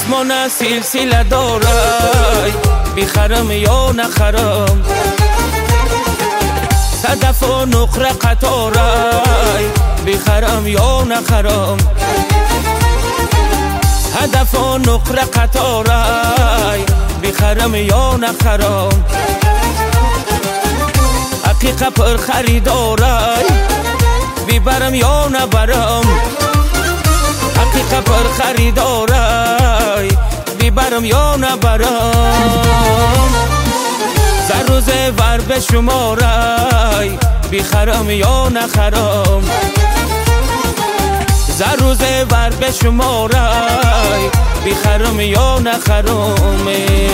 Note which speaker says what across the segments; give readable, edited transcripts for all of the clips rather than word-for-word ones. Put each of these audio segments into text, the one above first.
Speaker 1: دستمون سلسله دارای بخرم یا نخرم صدف و نقره قطارای بخرم یا نخرم هدف و نقره قطارای بخرم یا نخرم حقیقت پر خریدارای ببرم یا نبرم حقیقت پر خریدارای ببرم یا نبرم زر و زیور به شمارای بخرم یا نخرم زر و زیور به شمارای بخرم یا نخرم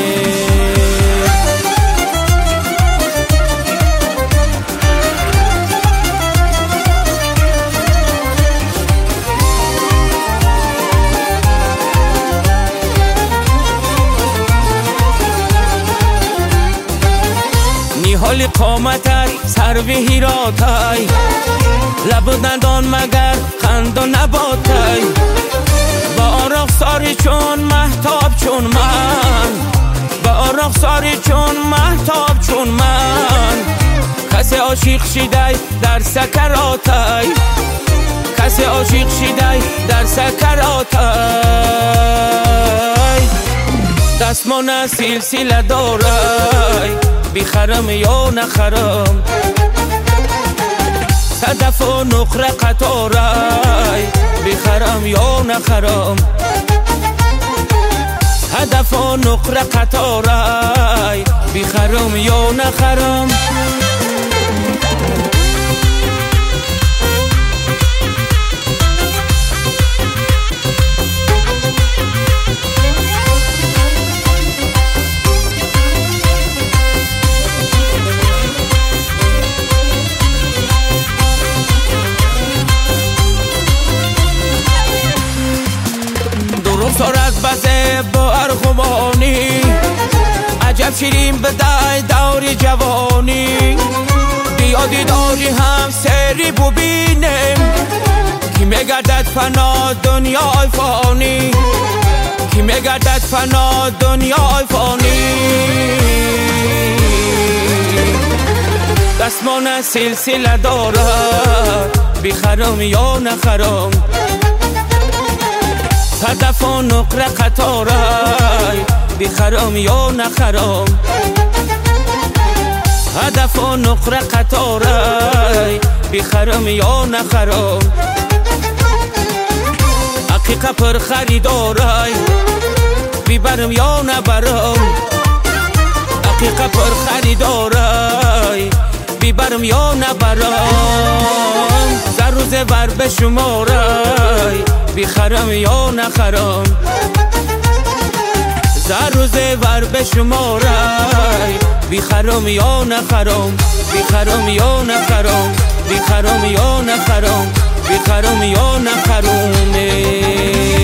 Speaker 1: حالی قامتت سر به هیراتای لب دندان مگر خند و نباتای با آراغ ساری چون محتاب چون من با آراغ ساری چون محتاب چون من کسی عاشق شیدای در سکراتای کسی عاشق شیدای در سکراتای دستمون سلسله دارای بخرم یا نخرم صدف و نقره قطارای بخرم یا نخرم هدف و نقره قطارای بخرم یا نخرم سرد بزه با ارغمانی عجب شیرین بدای دور جوانی بیا دیداری هم سری ببینیم کی میگردد فنا دنیای فانی کی میگردد فنا دنیای فانی دستمون سلسله دارد بخرم یا نخرم صدف و نقره قطارای بخرم یا نخرم هدف و نقره قطارای بخرم یا نخرم حقیقت پر خریدارای ببرم یا نبرم حقیقت پر خریدارای ببرم یا نبرم زر و زیور به شمارای بخرم یا نخرم زر و زیور به شمارای بخرم یا نخرم بخرم یا نخرم بخرم یا نخرم بخرم یا نخرم